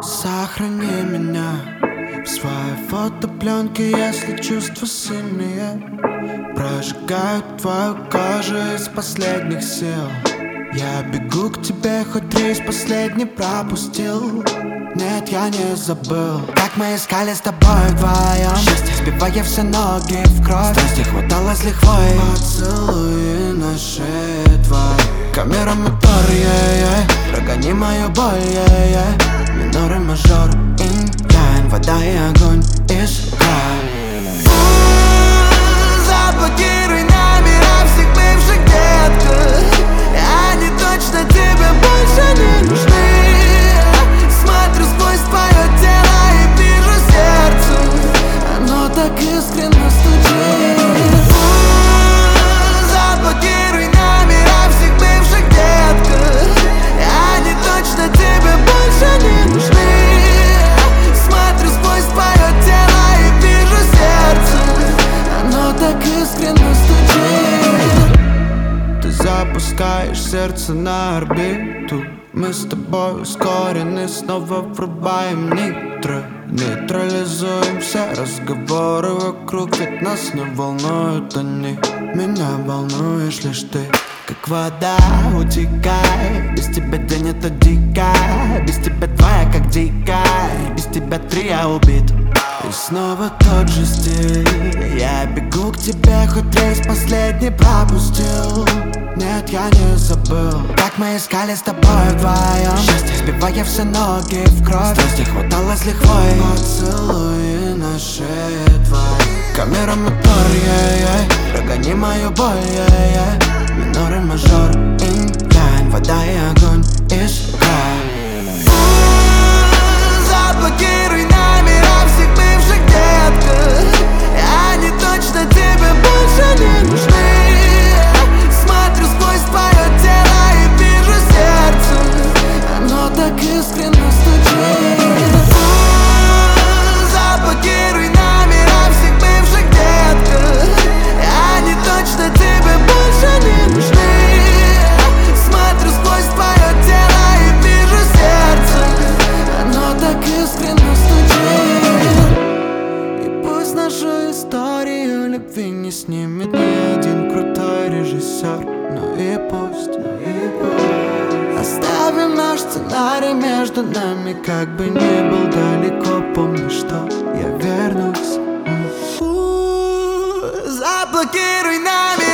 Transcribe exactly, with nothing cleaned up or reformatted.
Сохрани меня в своей фотопленке, если чувства сильные прожигают твою кожу из последних сил. Я бегу к тебе, хоть рейс последний пропустил. Нет, я не забыл, как мы искали с тобой вдвоем счастье, сбивая все ноги в кровь. Страсти хватало с лихвой. Поцелуи на шее твоей. Камера, мотор, yeah, yeah. Прогони мою боль, yeah, yeah. Минор и мажор, инь-янь, вода и огонь, искра. Заблокируй номера всех бывших, детка. Они точно тебе больше не нужны. Смотрю сквозь твое тело и вижу сердце, оно так искренне стучит. Заблокируй номера всех бывших, детка. Они точно тебе больше не нужны. Смотрю сквозь твое тело и вижу сердце, оно так искренне стучит. Ты запускаешь сердце на орбиту. Мы с тобой ускорены, снова врубаем нитро. Нейтрализуем все разговоры вокруг, ведь нас не волнуют они. Меня волнуешь лишь ты. Как вода, утекай. Без тебя день это дикая. Без тебя твоя как дикая. Без тебя три я убит. И снова тот же стиль. Я бегу к тебе, хоть рейс последний пропустил. Нет, я не забыл, как мы искали с тобой вдвоем счастье, сбивая все ноги в кровь. Страсти хватало с лихвой. Поцелуи на шее твоей. Камера, мотор, yeah, yeah. Прогони мою боль, yeah, yeah. Минор и мажор, инь-янь, вода и огонь, искра. Заблокируй номера всех бывших, детка. Они точно тебе больше не нужны. Смотрю сквозь твое тело и вижу сердце, оно так искренне стучит. Заблокируй номера всех бывших, детка. Они точно тебе больше не нужны. Смотрю сквозь твое тело и вижу сердце, оно так искренне стучит. И пусть нашу историю любви не снимет ни один крутой режиссер. Ну и пусть, ну и пусть оставим наш сценарий между нами, как бы ни был далеко. Помни, что я вернусь. Заблокируй нами.